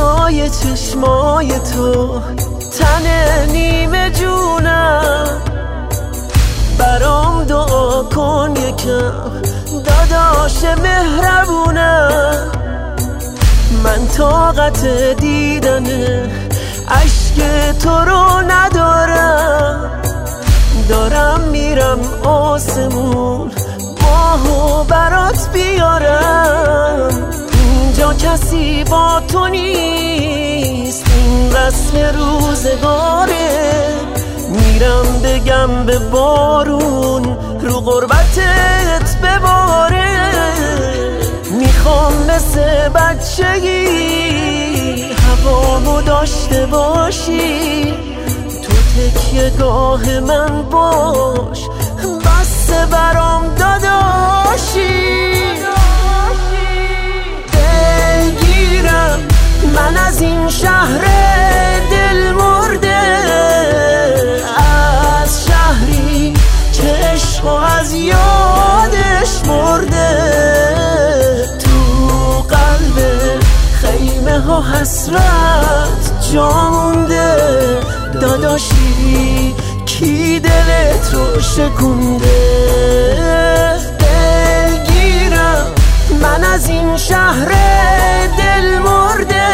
جای چشمای تو تن نیمه جونم، برام دعا کن یکم داداش مهربونم. من طاقت دیدن عشق تو رو ندارم، دارم میرم آسمون ماهو برات بیارم. اینجا کسی با تو نیست، این رسم روزگاره. میرم بگم به بارون رو غربتت بباره. میخوام مثل بچگی هوامو داشته باشی، تو تکیه گاه من باش، بس برام داداشی. دلگیرم من از این شهر دل مرده، از شهری که عشق از یادش مرده. تو قلب خیمه ها حسرت جا مونده، داداشی کی دلت رو شکونده. دلگیرم من از این شهر دل مرده،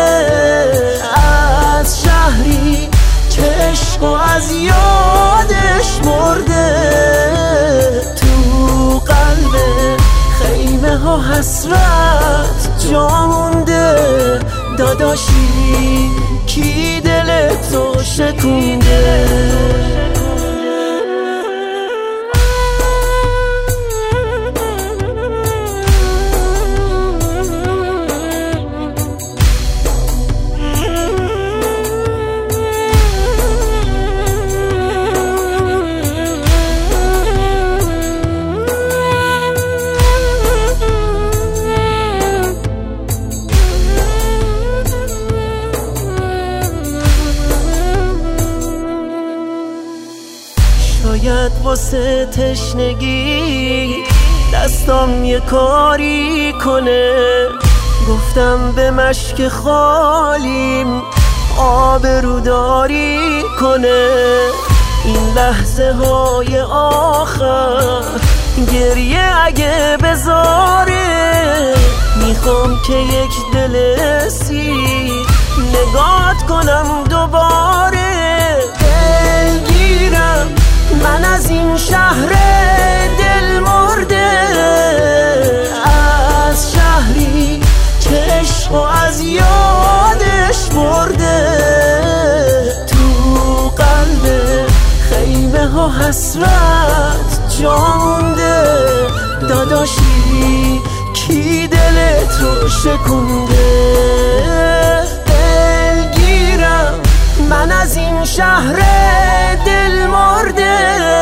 از شهری که عشق از یادش مرده. تو قلب خیمه ها حسرت جا مونده، داداشی کی دلت رو شکونده. شاید واسه تشنگی دستم یه کاری کنه، گفتم به مشک خالیم آبروداری کنه. این لحظه های آخر گریه اگه بذاره، میخوام که یک دل سیر نگات کنم دوباره. دلگیرم من از این شهر دل مرده، از شهری که عشق از یادش مرده. تو قلب خیمه ها حسرت جا مونده، داداشی کی دلت رو شکونده. دلگیرم من از این شهر دل مرده،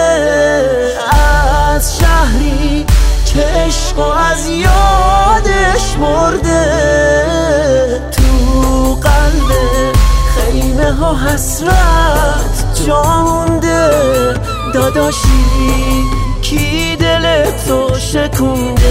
از شهری که عشق از یادش مرده. تو قلب خیمه ها حسرت جا مونده، داداشی کی دلت رو شکونده.